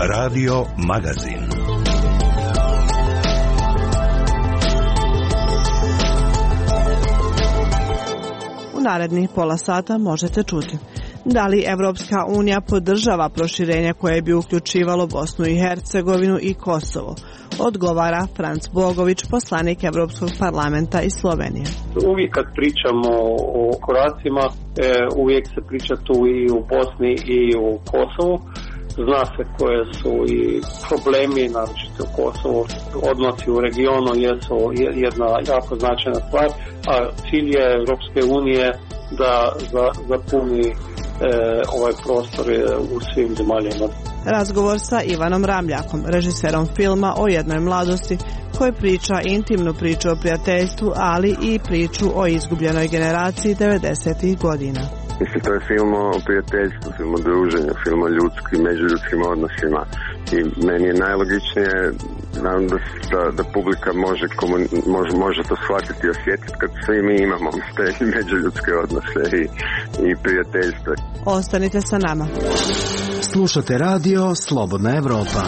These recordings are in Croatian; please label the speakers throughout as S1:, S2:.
S1: Radio Magazin.
S2: U narednih pola sata možete čuti: da li Evropska unija podržava proširenje koje bi uključivalo Bosnu i Hercegovinu i Kosovo? Odgovara Franc Bogović, poslanik Evropskog parlamenta iz Slovenije.
S3: Uvijek kad pričamo o koracima, uvijek se priča tu i u Bosni i u Kosovu. Zna se koje su i problemi, naročito u Kosovu. Odnosi u regionu jesu jedna jako značajna stvar, a cilj je Evropske unije da zapuni ovaj prostor u svim zemaljama.
S2: Razgovor sa Ivanom Ramljakom, režiserom filma o jednoj mladosti, koji priča intimnu priču o prijateljstvu, ali i priču o izgubljenoj generaciji 90-ih godina.
S4: Mislim, to je film o prijateljstvu, film o druženju, film o ljudskim, međuljudskim odnosima. I meni je najlogičnije da publika može to shvatiti i osjetiti kad svi mi imamo te međuljudske odnose i prijateljstva.
S2: Ostanite sa nama.
S5: Slušate radio Slobodna Evropa.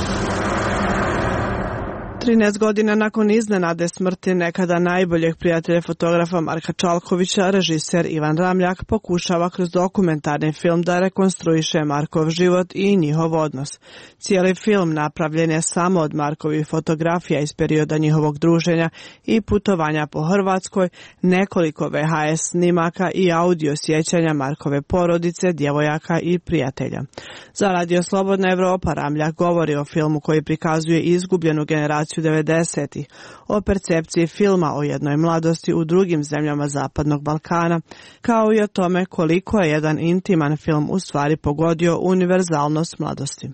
S2: 13 godina nakon iznenade smrti nekada najboljeg prijatelja fotografa Marka Čalkovića, režiser Ivan Ramljak pokušava kroz dokumentarni film da rekonstruiše Markov život i njihov odnos. Cijeli film napravljen je samo od Markovih fotografija iz perioda njihovog druženja i putovanja po Hrvatskoj, nekoliko VHS snimaka i audio sjećanja Markove porodice, djevojaka i prijatelja. Za Radio Slobodna Evropa Ramljak govori o filmu koji prikazuje izgubljenu generaciju 90-ih, o percepciji filma o jednoj mladosti u drugim zemljama Zapadnog Balkana, kao i o tome koliko je jedan intiman film u stvari pogodio univerzalnost mladosti.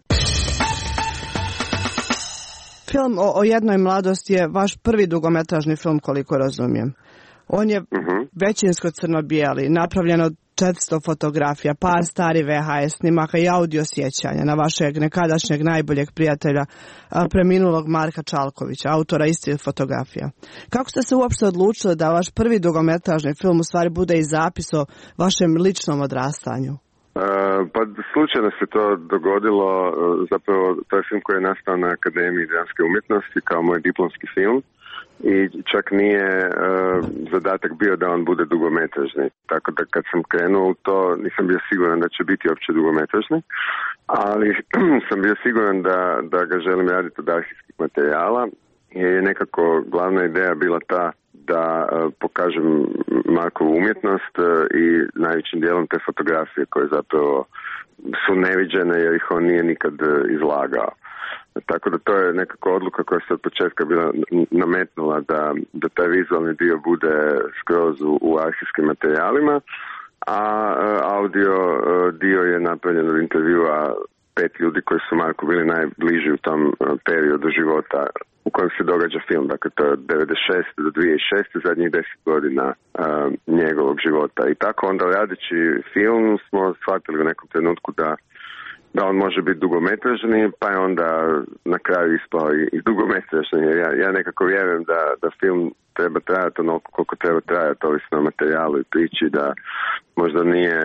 S2: Film o jednoj mladosti je vaš prvi dugometražni film, koliko razumijem. On je većinsko crno-bijeli, napravljen od 400 fotografija, par stari VHS snimaka i audio sjećanja na vašeg nekadašnjeg najboljeg prijatelja, preminulog Marka Čalkovića, autora istih fotografija. Kako ste se uopšte odlučili da vaš prvi dugometražni film u stvari bude i zapis o vašem ličnom odrastanju?
S4: Pa slučajno se to dogodilo, zapravo to je film koji je nastao na Akademiji dramske umjetnosti kao moj diplomski film. I čak nije zadatak bio da on bude dugometražni. Tako da kad sam krenuo u to nisam bio siguran da će biti uopće dugometražni, ali sam bio siguran da ga želim raditi od arhivskih materijala, jer je nekako glavna ideja bila ta da pokažem Markovu umjetnost i najvećim dijelom te fotografije koje zapravo su neviđene jer ih on nije nikad izlagao. Tako da to je nekako odluka koja se od početka bila nametnula da taj vizualni dio bude skroz u arhivskim materijalima, a audio dio je napravljen od intervjua 5 ljudi koji su Marku bili najbliži u tom periodu života u kojem se događa film. Dakle, to je od 96. do 2006. zadnjih 10 godina njegovog života. I tako onda radeći film smo shvatili u nekom trenutku da on može biti dugometražni, pa je onda na kraju ispao i dugometražni. Ja nekako vjerujem da film treba trajati onoliko koliko treba trajati, ovisno o materijalu i priči, da možda nije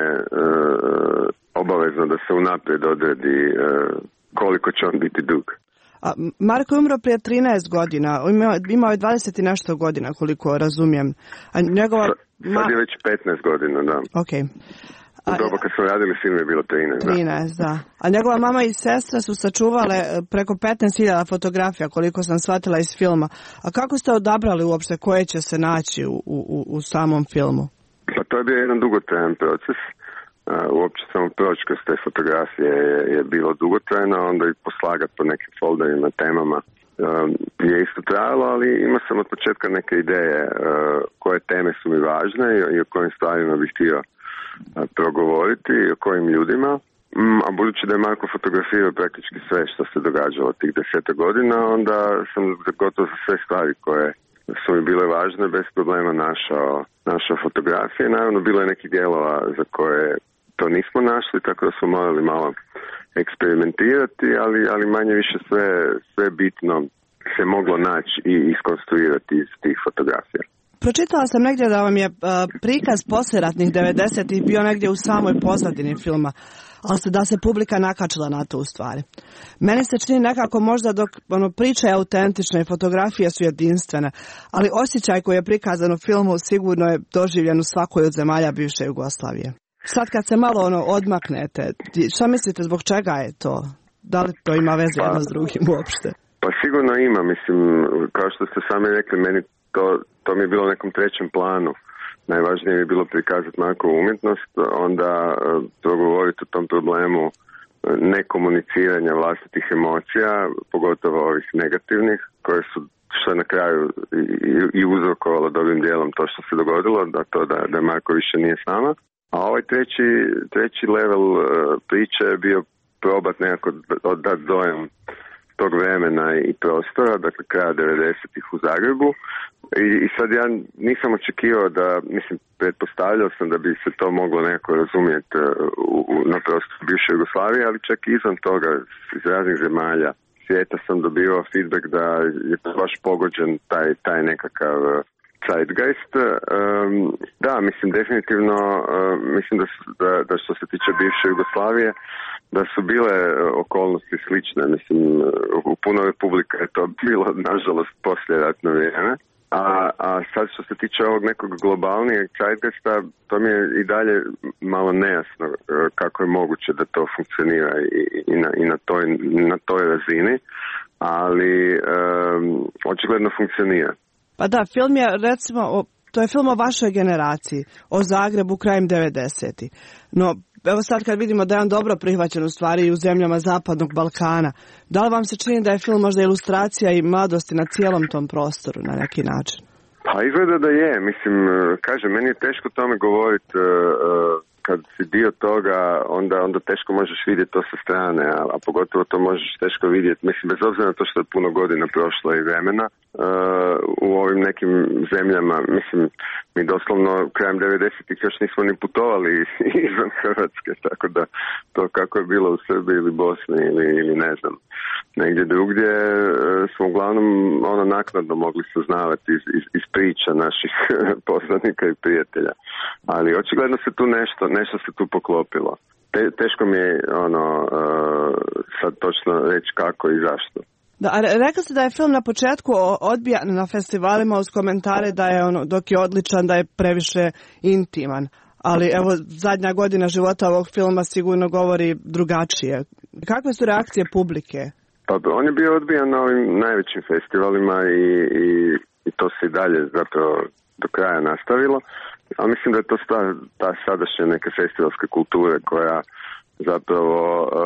S4: obavezno da se unaprijed odredi koliko će on biti dug.
S2: Marko je umro prije 13 godina, imao je 20 i nešto godina, koliko razumijem. A njegova...
S4: Sad je već 15 godina, da.
S2: Okay.
S4: U doba kad smo radili film je bilo 13,
S2: da. A njegova mama i sestra su sačuvale preko 15.000 fotografija, koliko sam shvatila iz filma. A kako ste odabrali uopšte koje će se naći u samom filmu?
S4: Pa to je bio jedan dugotrajan proces. Uopće samo proći kroz te fotografije je bilo dugotrajno, onda i poslagati po nekim folderima, temama je isto trajalo, ali imao sam od početka neke ideje koje teme su mi važne i o kojim stvarima bih htio progovoriti i o kojim ljudima. A budući da je Marko fotografirao praktički sve što se događalo tih 10 godina, onda sam gotovo za sve stvari koje su mi bile važne bez problema našao fotografije. Naravno, bilo je nekih dijelova za koje to nismo našli, tako da smo morali malo eksperimentirati, ali manje više sve bitno se moglo naći i iskonstruirati iz tih fotografija.
S2: Pročitala sam negdje da vam je prikaz poslijeratnih 90-ih bio negdje u samoj pozadini filma, ali da se publika nakačila na to u stvari. Meni se čini nekako možda dok priča je autentična i fotografije su jedinstvene, ali osjećaj koji je prikazan u filmu sigurno je doživljen u svakoj od zemalja bivše Jugoslavije. Sad kad se malo odmaknete, šta mislite zbog čega je to? Da li to ima veze jedno s drugim uopšte?
S4: Pa sigurno ima, mislim, kao što ste sami rekli, meni to mi je bilo u nekom trećem planu. Najvažnije mi je bilo prikazati Markovu umjetnost, onda progovoriti o tom problemu nekomuniciranja vlastitih emocija, pogotovo ovih negativnih, koje su što je na kraju i uzrokovalo dobrim dijelom to što se dogodilo, da Marko više nije s nama. A ovaj treći level priče je bio probat nekako dati dojam tog vremena i prostora, dakle kraja 90-ih u Zagrebu. I sad ja nisam očekivao pretpostavljao sam da bi se to moglo nekako razumjeti na prostoru bivše Jugoslavije, ali čak i izvan toga, iz raznih zemalja svijeta sam dobivao feedback da je baš pogođen taj nekakav zeitgeist. Da, mislim, definitivno, mislim da što se tiče bivše Jugoslavije, da su bile okolnosti slične. Mislim, u puno republika je to bilo, nažalost, poslijeratno vrijeme. A sad što se tiče ovog nekog globalnijeg zeitgeista, to mi je i dalje malo nejasno kako je moguće da to funkcionira i na toj razini, ali očigledno funkcionira.
S2: Pa da, film je, recimo, to je film o vašoj generaciji, o Zagrebu krajem 90-ih. No, evo sad kad vidimo da je on dobro prihvaćen u stvari i u zemljama Zapadnog Balkana, da li vam se čini da je film možda ilustracija i mladosti na cijelom tom prostoru na neki način?
S4: Pa izgleda da je, mislim, kažem, meni je teško tome govoriti, kad si dio toga, onda teško možeš vidjeti to sa strane, a pogotovo to možeš teško vidjeti, mislim, bez obzira na to što je puno godina prošlo i vremena, u ovim nekim zemljama, mislim, mi doslovno krajem 90-ih još nismo ni putovali izvan Hrvatske, tako da to kako je bilo u Srbiji ili Bosni ili ne znam, negdje drugdje smo uglavnom naknadno mogli saznavati iz priča naših poznanika i prijatelja. Ali očigledno se tu nešto se tu poklopilo. Teško mi je sad točno reći kako i zašto.
S2: Da, rekli ste da je film na početku odbijan na festivalima uz komentare da je dok je odličan, da je previše intiman. Ali evo, zadnja godina života ovog filma sigurno govori drugačije. Kakve su reakcije publike?
S4: Pa on je bio odbijan na ovim najvećim festivalima i to se i dalje zapravo do kraja nastavilo. Ali mislim da je to ta sadašnja neka festivalska kultura koja zapravo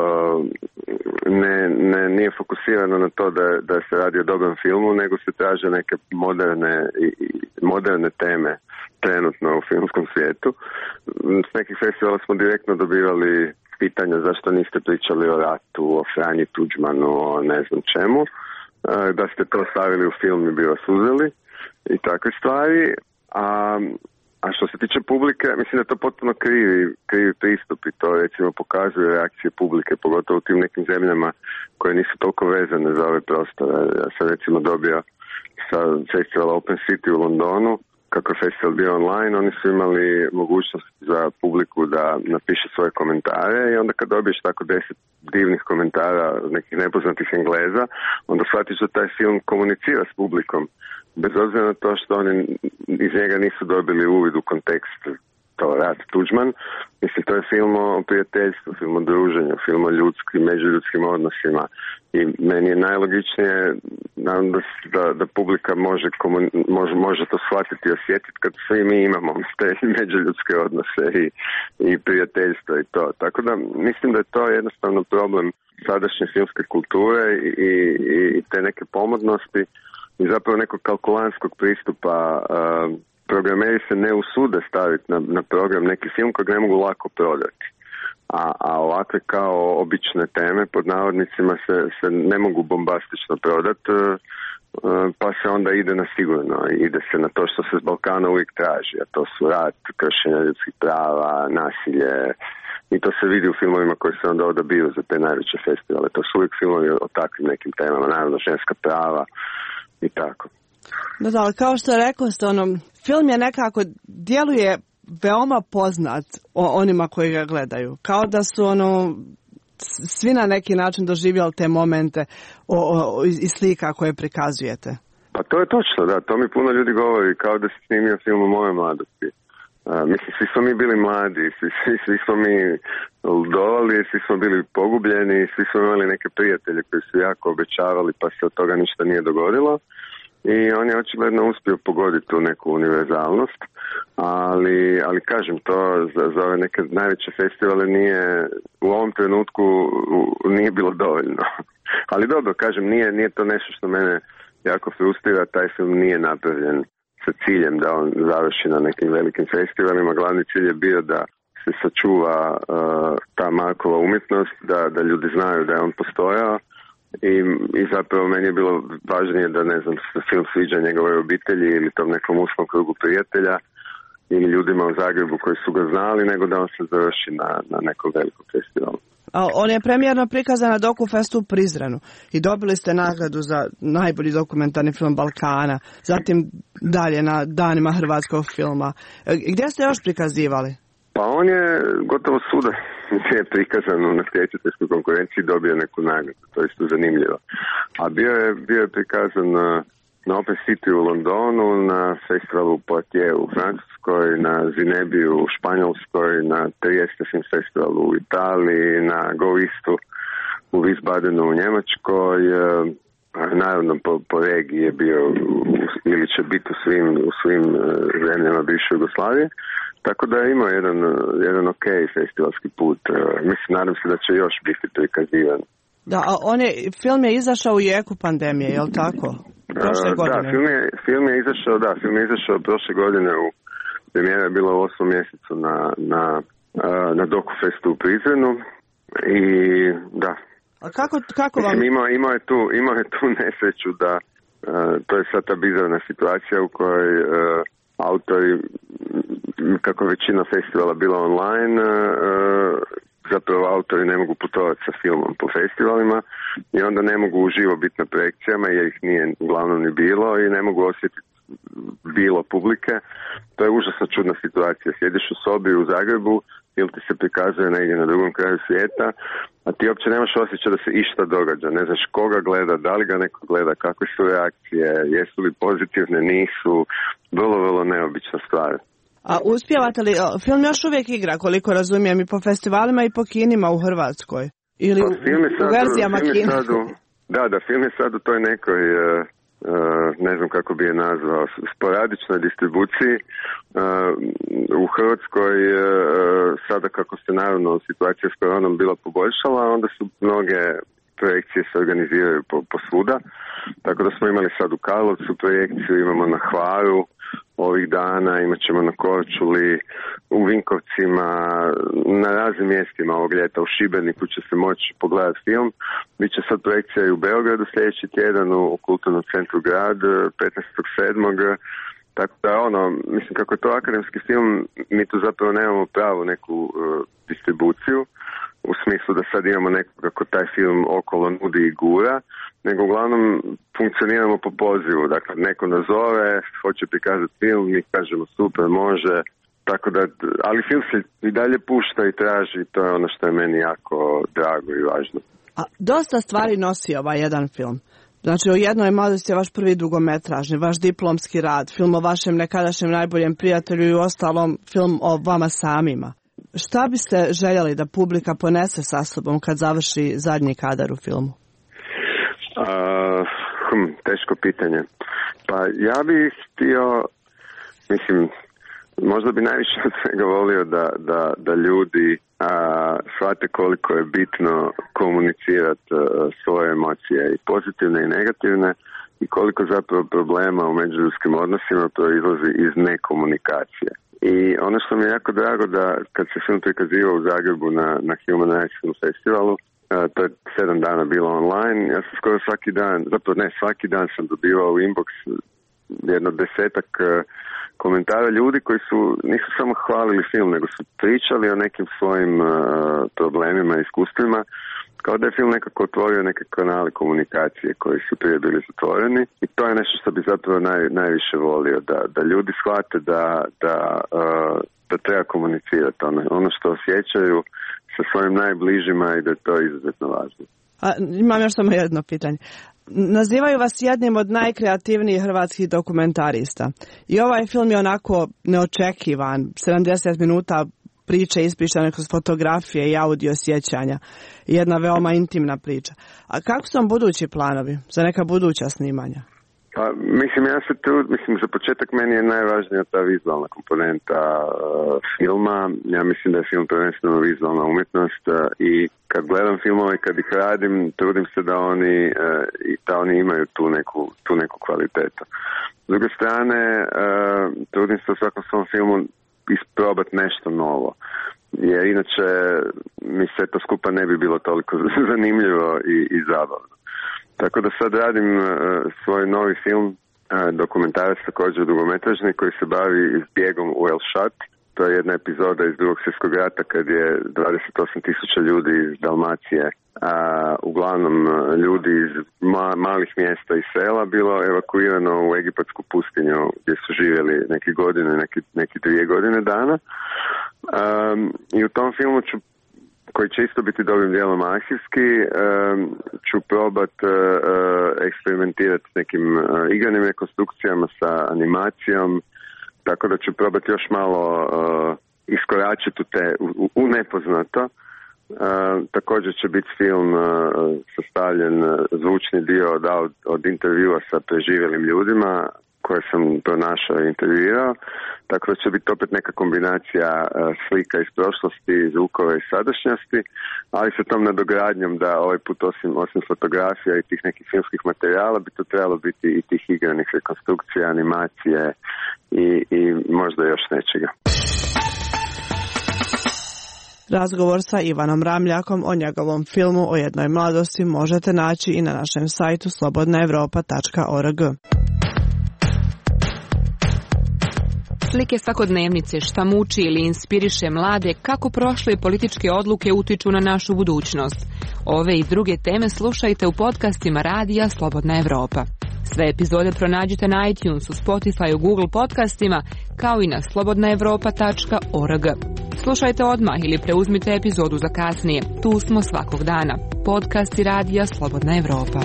S4: nije fokusirana na to da se radi o dobrom filmu, nego se traže neke moderne teme trenutno u filmskom svijetu. S nekih festivala smo direktno dobivali pitanja zašto niste pričali o ratu, o Franji Tuđmanu, o ne znam čemu, da ste to stavili u film i bi vas uzeli i takve stvari. A što se tiče publike, mislim da je to potpuno krivi pristup i to recimo pokazuje reakcije publike, pogotovo u tim nekim zemljama koje nisu toliko vezane za ove prostore. Ja sam recimo dobio sa festivala Open City u Londonu, kako je festival bio online, oni su imali mogućnost za publiku da napiše svoje komentare i onda kad dobiješ tako 10 divnih komentara nekih nepoznatih Engleza, onda shvatiš da taj film komunicira s publikom. Bez obzira na to što oni iz njega nisu dobili uvid u kontekst to Rad Tuđman. Mislim, to je film o prijateljstvu, film o druženju, film o međuljudskim odnosima. I meni je najlogičnije da publika može to shvatiti i osjetiti kad svi mi imamo te međuljudske odnose i prijateljstva i to. Tako da mislim da je to jednostavno problem sadašnje filmske kulture i te neke pomodnosti i zapravo nekog kalkulantskog pristupa. Programeri se ne usude staviti na program neki film kojeg ne mogu lako prodati. A ovakve kao obične teme pod navodnicima se ne mogu bombastično prodati, pa se onda ide na sigurno. Ide se na to što se s Balkana uvijek traži, a to su rat, kršenja ljudskih prava, nasilje. I to se vidi u filmovima koji se onda odabiru za te najveće festivale. To su uvijek filmovi o takvim nekim temama, naravno ženska prava i tako.
S2: Da, ali kao što rekao ste, film je nekako djeluje veoma poznat onima koji ga gledaju. Kao da su svi na neki način doživjeli te momente iz slika koje prikazujete.
S4: Pa to je točno, da. To mi puno ljudi govori, kao da se snimio film o moje mladosti. Mislim, svi smo mi bili mladi, svi smo mi ludovali, svi smo bili pogubljeni, svi smo imali neke prijatelje koji su jako obećavali pa se od toga ništa nije dogodilo. I on je očigledno uspio pogoditi tu neku univerzalnost, ali kažem, to za ove neke najveće festivale u ovom trenutku nije bilo dovoljno. Ali dobro, kažem, nije to nešto što mene jako frustrira, taj film nije napravljen sa ciljem da on završi na nekim velikim festivalima. Glavni cilj je bio da se sačuva ta Markova umjetnost, da ljudi znaju da je on postojao. I zapravo meni je bilo važnije da, ne znam, se film sviđa njegovoj obitelji ili tom nekom uskom krugu prijatelja ili ljudima u Zagrebu koji su ga znali, nego da on se završi na nekom velikom festivalu.
S2: On je premijerno prikazan na Dokufestu u Prizrenu i dobili ste nagradu za najbolji dokumentarni film Balkana, zatim dalje na Danima hrvatskog filma. Gdje ste još prikazivali?
S4: Pa on je gotovo svuda je prikazan u natjecateljskoj konkurenciji, dobio neku nagradu, to je isto zanimljivo. A bio je prikazan na Open City u Londonu, na festivalu u Poitiers u Francuskoj, na Zinebiju u Španjolskoj, na Trieste Film Festivalu u Italiji, na Go Eastu u Wiesbadenu u Njemačkoj. Naravno po regiji je bio ili će biti u svim zemljama bivše Jugoslavije. Tako da je imao jedan ok festivalski put. Mislim, nadam se da će još biti prikazivan.
S2: Da, a film je izašao u jeku pandemije, je li tako? Prošle godine.
S4: Da, film je izašao prošle godine, premijera je bila u 8. mjesecu na Dokufestu u Prizrenu i da.
S2: A kako vam...
S4: Mislim, imao je tu nesreću da to je sad ta bizarna situacija u kojoj autori, kako većina festivala bila online, zapravo autori ne mogu putovati sa filmom po festivalima i onda ne mogu uživo biti na projekcijama jer ih nije uglavnom ni bilo i ne mogu osjetiti bilo publike. To je užasno čudna situacija. Sjediš u sobi u Zagrebu, film ti se prikazuje negdje na drugom kraju svijeta, a ti uopće nemaš osjećaj da se išta događa. Ne znaš koga gleda, da li ga neko gleda, kakve su reakcije, jesu li pozitivne, nisu. Vrlo neobična stvar.
S2: A uspijevate li, film još uvijek igra, koliko razumijem, i po festivalima i po kinima u Hrvatskoj? Ili u verzijama kina?
S4: Da, film je sad u toj nekoj, ne znam kako bi je nazvao, sporadičnoj distribuciji. U Hrvatskoj, sada kako se naravno situacija s koronom bila poboljšala, onda su mnoge projekcije se organiziraju po svuda. Tako da smo imali sad u Karlovcu projekciju, imamo na Hvaru ovih dana, imat ćemo na Korčuli, u Vinkovcima, na raznim mjestima ovog ljeta, u Šibeniku će se moći pogledati film. Biće sad projekcija i u Beogradu sljedeći tjedan u Kulturnom centru Grad 15.7. Tako da mislim kako je to akademski film, mi tu zapravo nemamo pravu neku distribuciju, u smislu da sad imamo nekoga ko taj film okolo nudi i gura, nego uglavnom funkcioniramo po pozivu. Dakle, neko nazove, hoće prikazati film, mi kažemo super, može, tako da, ali film se i dalje pušta i traži, to je ono što je meni jako drago i važno.
S2: A dosta stvari nosi ovaj jedan film. Znači, o jednoj mladosti je vaš prvi dugometražni, vaš diplomski rad, film o vašem nekadašnjem najboljem prijatelju i ostalom film o vama samima. Šta biste željeli da publika ponese sa sobom kad završi zadnji kadar u filmu?
S4: Teško pitanje. Pa ja bih htio, mislim, možda bi najviše od svega volio da ljudi shvate koliko je bitno komunicirati svoje emocije, i pozitivne i negativne, i koliko zapravo problema u međuljudskim odnosima proizlazi iz nekomunikacije. I ono što mi je jako drago da kad se film prikazivao u Zagrebu na Human Rights Film Festivalu, to je 7 dana bilo online, ja sam skoro svaki dan sam dobivao u inbox jedno 10-ak komentara ljudi koji nisu samo hvalili film, nego su pričali o nekim svojim problemima i iskustvima kao da je film nekako otvorio neke kanale komunikacije koji su prije bili zatvoreni i to je nešto što bi zapravo najviše volio, da ljudi shvate da treba komunicirati ono što osjećaju sa svojim najbližima i da je to izuzetno važno.
S2: Imam još samo jedno pitanje. Nazivaju vas jednim od najkreativnijih hrvatskih dokumentarista. I ovaj film je onako neočekivan. 70 minuta priče ispričane kroz fotografije i audio sjećanja. Jedna veoma intimna priča. A kako su vam budući planovi za neka buduća snimanja?
S4: Pa, mislim, za početak meni je najvažnija ta vizualna komponenta filma. Ja mislim da je film prvenstveno vizualna umjetnost i kad gledam filmove, kad ih radim, trudim se da oni imaju tu neku kvalitetu. S druge strane, trudim se u svakom svom filmu isprobati nešto novo. Jer inače mi se to skupa ne bi bilo toliko zanimljivo i zabavno. Tako da sad radim svoj novi film, dokumentarac također dugometražni, koji se bavi zbjegom u El Shat. To je jedna epizoda iz Drugog svjetskog rata kad je 28.000 ljudi iz Dalmacije, uglavnom ljudi iz malih mjesta i sela, bilo evakuirano u egipatsku pustinju gdje su živjeli neki 2 godine dana. I u tom filmu koji će isto biti dobrim dijelom arhivski, ću probat eksperimentirati s nekim igranim rekonstrukcijama sa animacijom, tako da ću probati još malo iskoračiti u nepoznato. Također će biti film sastavljen zvučni dio od intervjua sa preživjelim ljudima koje sam pronašao i intervjuirao, tako da će biti opet neka kombinacija slika iz prošlosti, zvukova i sadašnjosti, ali sa tom nadogradnjom da ovaj put osim fotografija i tih nekih filmskih materijala bi to trebalo biti i tih igranih rekonstrukcija, animacije i možda još nečega.
S2: Razgovor sa Ivanom Ramljakom o njegovom filmu o jednoj mladosti možete naći i na našem sajtu slobodnaevropa.org.
S1: Slike svakodnevnice, šta muči ili inspiriše mlade, kako prošle političke odluke utiču na našu budućnost. Ove i druge teme slušajte u podcastima Radija Slobodna Evropa. Sve epizode pronađite na iTunesu, Spotifyu, Google podcastima, kao i na slobodnaevropa.org. Slušajte odmah ili preuzmite epizodu za kasnije. Tu smo svakog dana. Podcasti Radija Slobodna Evropa.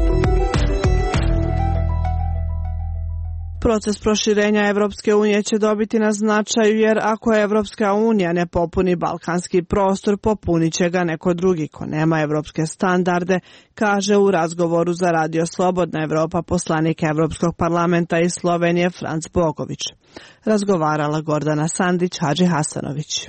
S2: Proces proširenja Evropske unije će dobiti na značaju jer ako Evropska unija ne popuni balkanski prostor, popunit će ga neko drugi ko nema evropske standarde, kaže u razgovoru za Radio Slobodna Evropa poslanik Evropskog parlamenta iz Slovenije Franc Bogović. Razgovarala Gordana Sandić, Hadži Hasanović.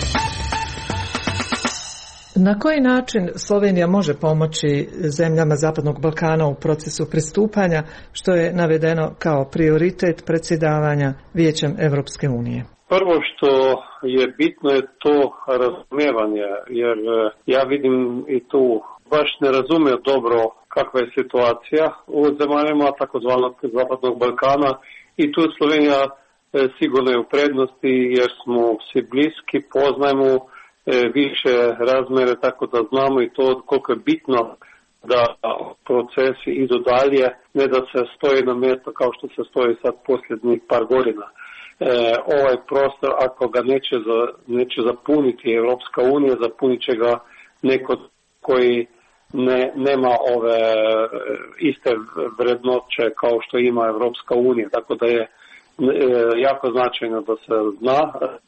S6: Na koji način Slovenija može pomoći zemljama Zapadnog Balkana u procesu pristupanja, što je navedeno kao prioritet predsjedavanja Vijećem Evropske unije?
S3: Prvo što je bitno je to razumijevanje, jer ja vidim i tu baš ne razumiju dobro kakva je situacija u zemaljama takozvanog Zapadnog Balkana i tu Slovenija sigurno je u prednosti jer smo svi bliski, poznajemo više razmere, tako da znamo i to koliko je bitno da procesi idu dalje, ne da se stoji na mjesto kao što se stoji sad posljednjih par godina. Ovaj prostor, ako ga neće zapuniti Europska unija, zapunit će ga neko koji nema ove iste vrednoće kao što ima Europska unija, tako da je jako značajno da se zna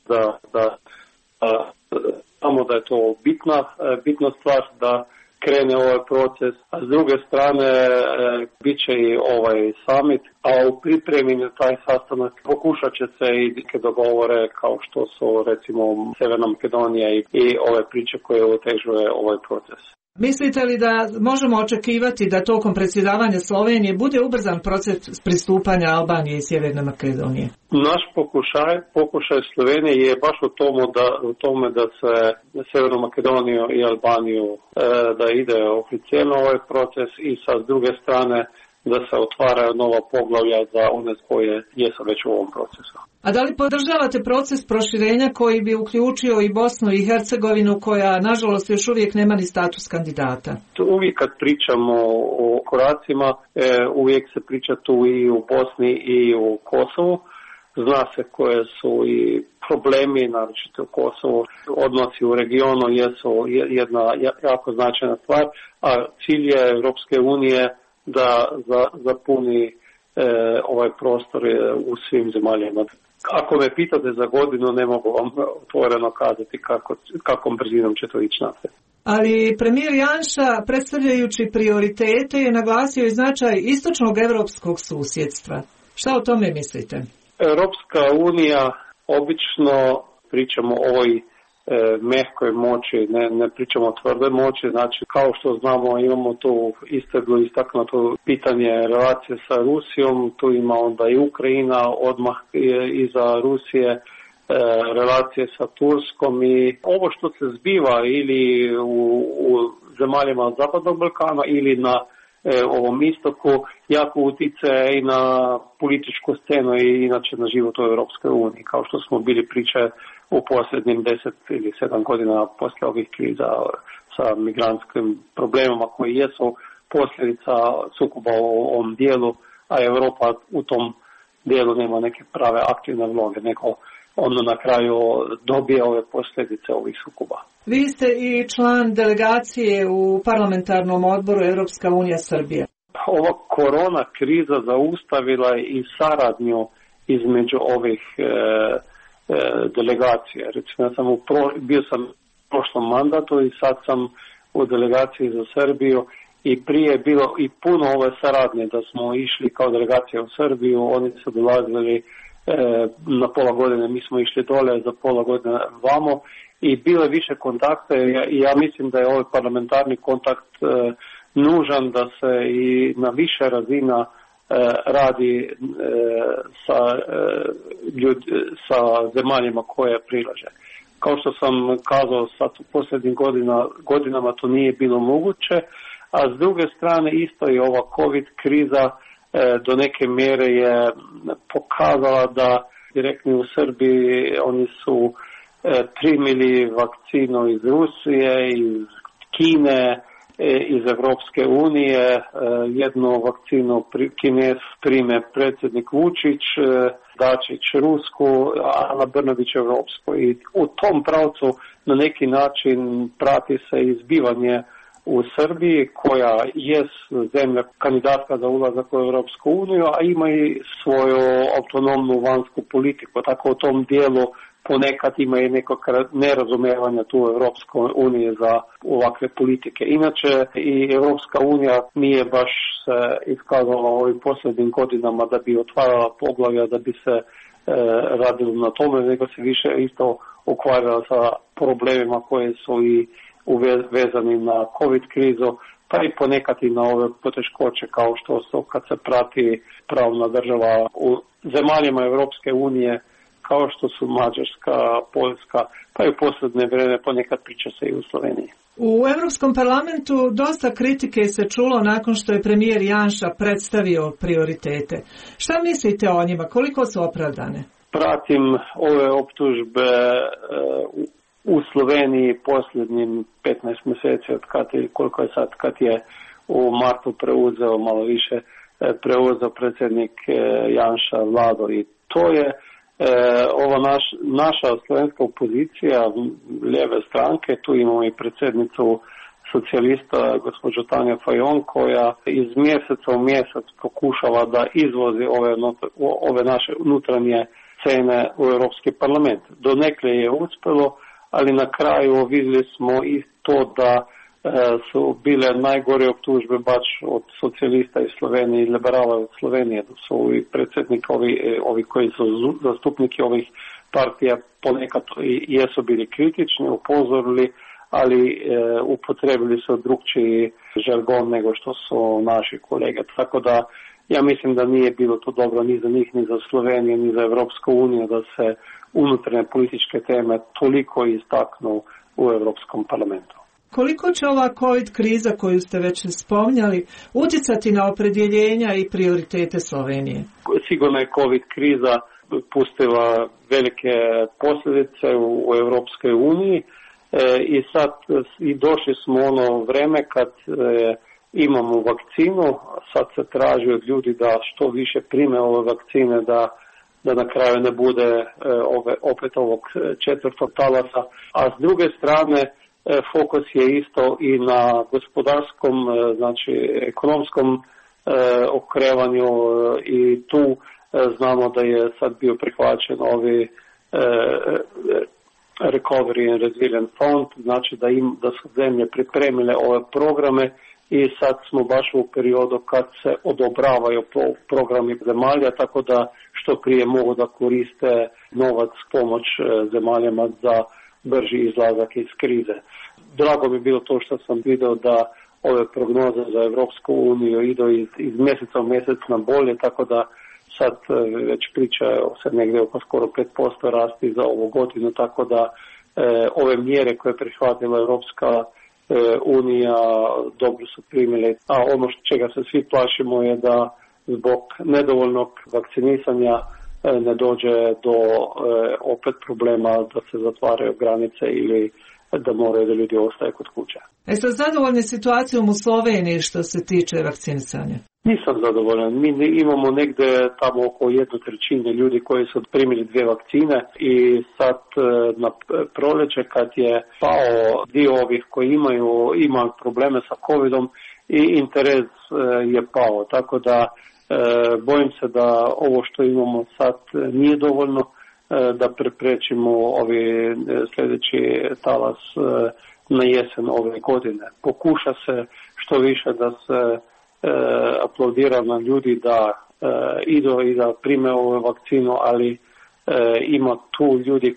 S3: samo da je to bitna stvar da krene ovaj proces, a s druge strane bit će i ovaj summit, a u pripremi na taj sastanak pokušat će se i neke dogovore kao što su recimo Severna Makedonija i ove priče koje otežuje ovaj proces.
S6: Mislite li da možemo očekivati da tokom predsjedavanja Slovenije bude ubrzan proces pristupanja Albanije i Sjeverne Makedonije?
S3: Naš pokušaj Slovenije je baš u tome da se Sjevernu Makedoniju i Albaniju da ide oficijalno ovaj proces i sa druge strane da se otvaraju nova poglavlja za one koje jesu već u ovom procesu.
S6: A da li podržavate proces proširenja koji bi uključio i Bosnu i Hercegovinu, koja nažalost još uvijek nema ni status kandidata?
S3: Uvijek kad pričamo o koracima, uvijek se priča tu i u Bosni i u Kosovu. Zna se koje su i problemi, naročito u Kosovu, odnosi u regionu jesu jedna jako značajna stvar, a cilj je Europske unije da zapuni ovaj prostor u svim zemaljama. Ako me pitate za godinu, ne mogu vam otvoreno kazati kakvom brzinom će to ići naprijed.
S6: Ali premijer Janša, predstavljajući prioritete, je naglasio i značaj istočnog europskog susjedstva. Šta o tome mislite?
S3: Europska unija, obično pričamo o ovoj mehkoj moći, ne pričamo o tvrdoj moći, znači kao što znamo imamo tu istaknuto pitanje relacije sa Rusijom, tu ima onda i Ukrajina, odmah iza Rusije, relacije sa Turskom i ovo što se zbiva ili u zemaljama Zapadnog Balkana ili na ovom istoku jako utječe i na političku scenu i inače na život u Europskoj uniji, kao što smo bili priče u posljednjim 10 ili 7 godina poslije ovih kriza sa migrantskim problemama koji jesu posljedica sukoba u ovom dijelu, a Europa u tom dijelu nema neke prave aktivne vloge, nego ono na kraju dobije ove posljedice ovih sukoba.
S6: Vi ste i član delegacije u parlamentarnom odboru Europska unija Srbije.
S3: Ova korona kriza zaustavila i saradnju između ovih delegacija. Recimo, bio sam u prošlom mandatu i sad sam u delegaciji za Srbiju i prije je bilo i puno ove saradnje da smo išli kao delegacija u Srbiju, oni su dolazili na pola godine, mi smo išli dole za pola godine vamo i bilo je više kontakta i ja mislim da je ovaj parlamentarni kontakt nužan da se i na više razina radi sa zemaljima koje prilaže. Kao što sam kazao, sad u posljednjim godinama to nije bilo moguće, a s druge strane isto i ova COVID kriza do neke mjere je pokazala da direktni u Srbiji oni su primili vakcinu iz Rusije, iz Kine, iz Evropske unije, jednu vakcinu prime predsjednik Vučić, Dačić Rusku, Ana Brnabić Evropsku. I u tom pravcu na neki način prati se izbivanje u Srbiji, koja je zemlja kandidatka za ulazak u Europsku uniju, a ima i svoju autonomnu vanjsku politiku. Tako u tom dijelu ponekad ima i nekog nerazumijevanja tu Europskoj unije za ovakve politike. Inače i Europska unija nije baš se iskazala u ovim posljednjim godinama da bi otvarala poglavlja, da bi se radilo na tome, nego se više isto ukvarjala sa problemima koje su i vezani na COVID krizu, pa i ponekad i na ove poteškoće kao što su kad se prati pravna država u zemaljama Europske unije, kao što su Mađarska, Poljska, pa i u posljednje vrijeme ponekad priča se i u Sloveniji.
S6: U Europskom parlamentu dosta kritike se čulo nakon što je premijer Janša predstavio prioritete. Šta mislite o njima? Koliko su opravdane?
S3: Pratim ove optužbe u Sloveniji posljednjim 15 mjeseci od koliko je sad, kad je u martu preuzeo predsjednik Janša vladu, i to je ova naša slovenska opozicija, lijeve stranke, tu imamo i predsjednicu socijalista gospođu Tanja Fajon, koja iz mjeseca u mjesec pokušava da izvozi ove naše unutarnje scene u Europski parlament. Donekle je uspjelo, ali na kraju vidjeli smo i to da su bile najgore optužbe baš od socijalista iz Slovenije i liberala od Slovenije, da su i predsjednik ovi koji su zastupniki ovih partija ponekad jesu bili kritični, upozorili, ali upotrebili su drukčiji žargon nego što su naši kolege. Tako da ja mislim da nije bilo to dobro ni za njih, ni za Sloveniju, ni za Europsku uniju da se unutarnje političke teme toliko istaknu u Europskom parlamentu.
S6: koliko će ova COVID kriza koju ste već spominjali utjecati na opredjeljenja i prioritete Slovenije?
S3: Sigurno je COVID kriza pustila velike posljedice u Europskoj uniji i sad i došli smo ono vreme kad imamo vakcinu, sad se traži od ljudi da što više prime ove vakcine, da na kraju ne bude opet ovog četvrtog talasa. A s druge strane fokus je isto i na gospodarskom, znači ekonomskom okrevanju i tu znamo da je sad bio prihvaćen ovi Recovery and Resilience Fund, znači da su zemlje pripremile ove programe i sad smo baš u periodu kad se odobravaju programi zemalja, tako da što prije mogu da koriste novac, pomoć zemaljama za brži izlazak iz krize. Drago bi bilo to što sam vidio da ove prognoze za Europsku uniju idu iz mjeseca u mjesec na bolje, tako da sad već pričaju se negdje oko skoro 5% rasti za ovu godinu, tako da ove mjere koje je prihvatila Europska unija dobro su primili. A ono čega se svi plašimo je da zbog nedovoljnog vakcinisanja ne dođe do opet problema da se zatvaraju granice ili da moraju da ljudi ostaju kod kuće.
S6: Jeste zadovoljni situacijom u Sloveniji što se tiče vakcinisanja?
S3: Nisam zadovoljan. Mi imamo negdje tamo oko 1/3 ljudi koji su primili 2 vakcine i sad na proljeće kad je pao dio ovih koji imaju probleme sa covidom i interes je pao. Tako da bojim se da ovo što imamo sad nije dovoljno da preprečimo ovi sljedeći talas na jesen ove godine. Pokuša se što više da se aplaudira na ljudi da idu i da prime ovu vakcinu, ali ima tu ljudi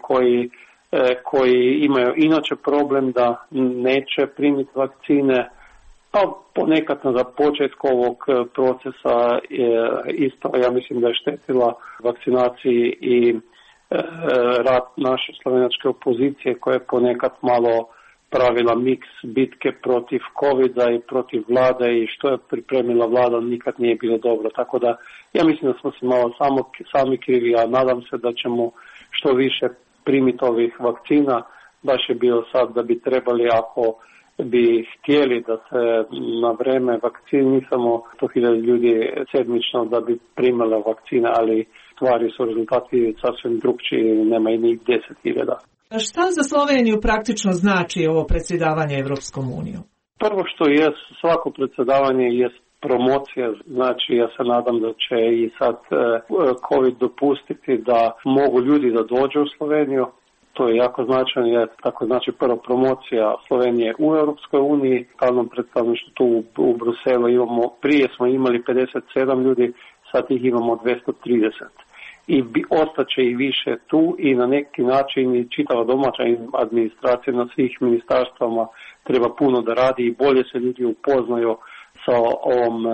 S3: koji imaju inače problem da neće primiti vakcine, pa ponekad na početku ovog procesa isto, ja mislim da je štetila vakcinaciji i rad naše slovenačke opozicije koja je ponekad malo pravila miks bitke protiv covida i protiv vlade i što je pripremila vlada nikad nije bilo dobro. Tako da ja mislim da smo se malo sami krivi, a nadam se da ćemo što više primiti ovih vakcina. Baš je bilo sad da bi trebali, ako bi htjeli da se na vreme vakcinisamo 100.000 ljudi sedmično da bi primala vakcine, ali stvari su rezultati sasvim drugčiji, nema i njih 10.000.
S6: Šta za Sloveniju praktično znači ovo predsjedavanje Evropskom unijom?
S3: Prvo što je svako predsjedavanje je promocija, znači ja se nadam da će i sad COVID dopustiti da mogu ljudi da dođu u Sloveniju. To je jako značajno, tako znači prva promocija Slovenije u Europskoj uniji, stalnom predstavništvu tu u Bruselu prije smo imali 57 ljudi, sad ih imamo 230. I ostaće i više tu i na neki način i čitava domaća administracija na svih ministarstvama treba puno da radi i bolje se ljudi upoznaju sa ovom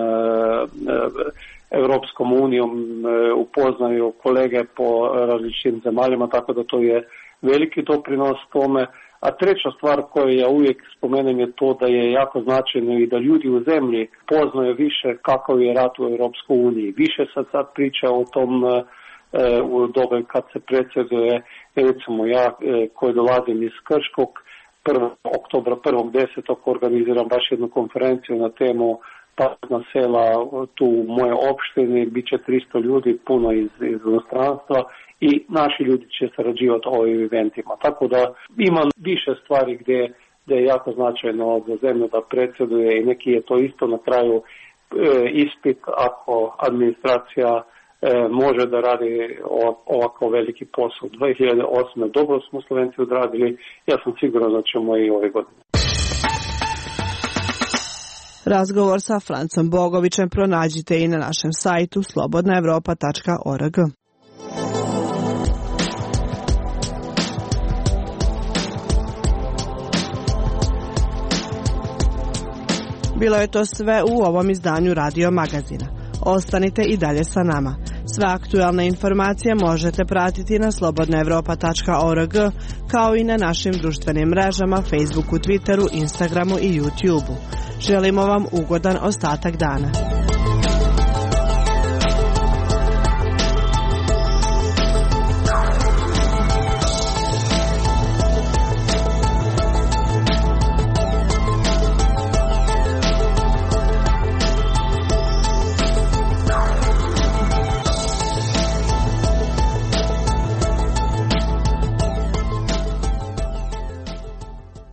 S3: Europskom unijom, upoznaju kolege po različitim zemaljama, tako da to je veliki doprinos tome. A treća stvar koju ja uvijek spomenem je to da je jako značajno i da ljudi u zemlji poznaju više kakav je rat u Europskoj uniji. Više sad priča o tom u dobu kad se predsjeduje, recimo ja koji dolazim iz Krškog, 1. oktobra 1.10. organiziram baš jednu konferenciju na temu pametna sela tu u moje opštini, bit će 300 ljudi, puno iz inostranstva i naši ljudi će sarađivati o ovim eventima. Tako da ima više stvari gdje je jako značajno za zemlju da predsjeduje i neki je to isto na kraju ispit ako administracija može da radi ovako veliki posao. 2008. dobro smo Slovenci odradili, ja sam siguran da ćemo i ove godine.
S2: Razgovor sa Francom Bogovićem pronađite i na našem sajtu slobodnaevropa.org. Bilo je to sve u ovom izdanju Radio Magazina. Ostanite i dalje sa nama. Sve aktualne informacije možete pratiti na slobodnaevropa.org, kao i na našim društvenim mrežama Facebooku, Twitteru, Instagramu i YouTubeu. Želimo vam ugodan ostatak dana.